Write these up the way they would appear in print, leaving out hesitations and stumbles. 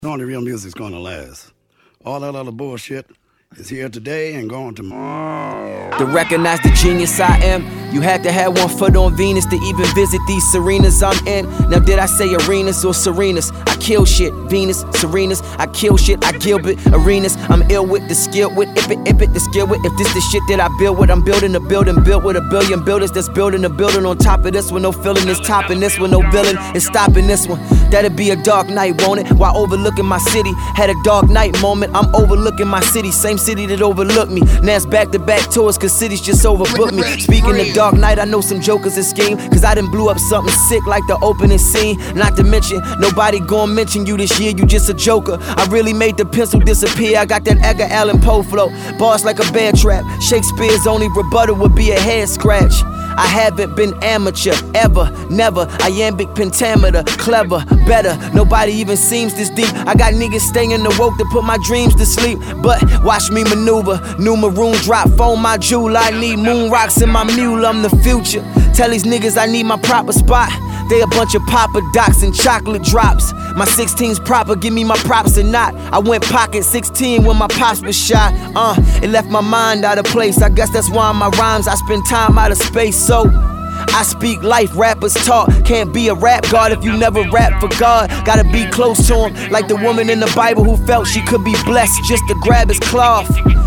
Only real music's gonna last. All that other bullshit is here today and gone tomorrow. To recognize the genius I am, you had to have one foot on Venus to even visit these Serenas I'm in. Now did I say arenas or Serenas? I kill shit, Venus, Serenas. I kill shit, I Gilbert, arenas. I'm ill with the skill with, if it, the skill with. If this the shit that I build with, I'm building a building built with a billion builders that's building a building on top of this one. No feeling is topping this one, no villain is stopping this one. That'd be a dark night, won't it? While overlooking my city, had a dark night moment. I'm overlooking my city, same city that overlooked me. Now it's back-to-back tours, cause cities just overbooked me. Speaking of dark night, I know some jokers that scheme, cause I done blew up something sick like the opening scene. Not to mention, nobody gon' mention you this year, you just a joker. I really made the pencil disappear, I got that Edgar Allan Poe flow. Bars like a bear trap, Shakespeare's only rebuttal would be a head scratch. I haven't been amateur, ever, never. Iambic pentameter, clever, better. Nobody even seems this deep. I got niggas staying awoke to put my dreams to sleep. But watch me maneuver, new maroon drop, phone my jewel. I need moon rocks in my mule, I'm the future. Tell these niggas I need my proper spot. They a bunch of Papa Docs and chocolate drops. My 16's proper, give me my props or not. I went pocket 16 when my pops was shot. It left my mind out of place. I guess that's why in my rhymes I spend time out of space. So I speak life, rappers talk. Can't be a rap god if you never rap for God. Gotta be close to him, like the woman in the Bible who felt she could be blessed just to grab his cloth.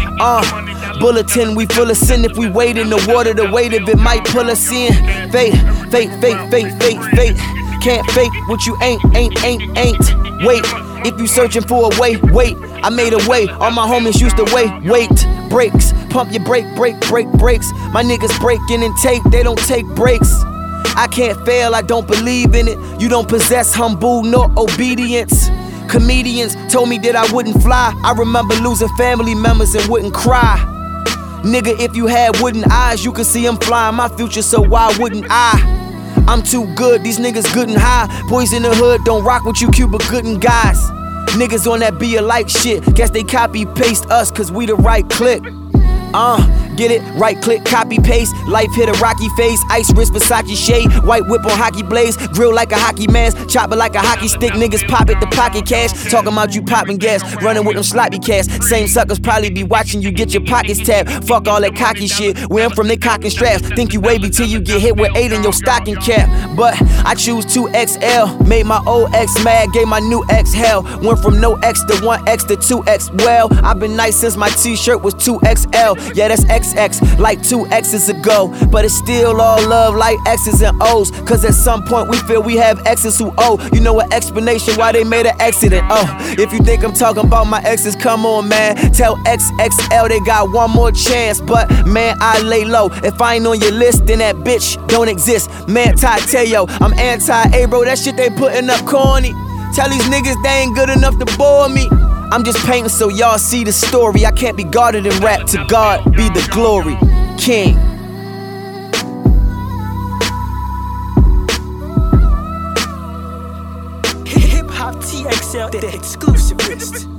Bulletin, we full of sin if we wade in the water. The weight of it might pull us in. Fate, fate, fate, fate, fate, fate. Can't fake what you ain't. Wait, if you searching for a way, wait. I made a way, all my homies used to wait. Brakes, pump your brakes. My niggas breaking and take, they don't take breaks. I can't fail, I don't believe in it. You don't possess humble nor obedience. Comedians told me that I wouldn't fly. I remember losing family members and wouldn't cry. Nigga, if you had wooden eyes, you could see them flying my future, so why wouldn't I? I'm too good, these niggas good and high. Boys in the hood don't rock with you Cuba Gooding guys. Niggas on that be alike shit. Guess they copy paste us cause we the right click. Get it? Right click, copy paste. Life hit a rocky face. Ice wrist, Versace shade. White whip on hockey blades. Grill like a hockey mask. Chop it like a hockey stick. Niggas pop it the pocket cash. Talking about you popping gas. Running with them sloppy cats. Same suckers probably be watching you get your pockets tapped. Fuck all that cocky shit. Where I'm from, they cocking straps. Think you wavy till you get hit with 8 in your stocking cap. But I choose 2XL. Made my old ex mad. Gave my new ex hell. Went from no X to 1X to 2X. Well, I've been nice since my t-shirt was 2XL. Yeah, that's XX, like 2 X's ago. But it's still all love like X's and O's. Cause at some point we feel we have exes who owe. You know an explanation why they made an accident. If you think I'm talking about my exes, come on man. Tell XXL they got one more chance. But man, I lay low. If I ain't on your list, then that bitch don't exist. Man, Teo, I'm anti-A, bro. That shit they putting up corny. Tell these niggas they ain't good enough to bore me. I'm just painting so y'all see the story. I can't be guarded in rap, to God be the glory. King. Hip Hop TXL, the exclusivist.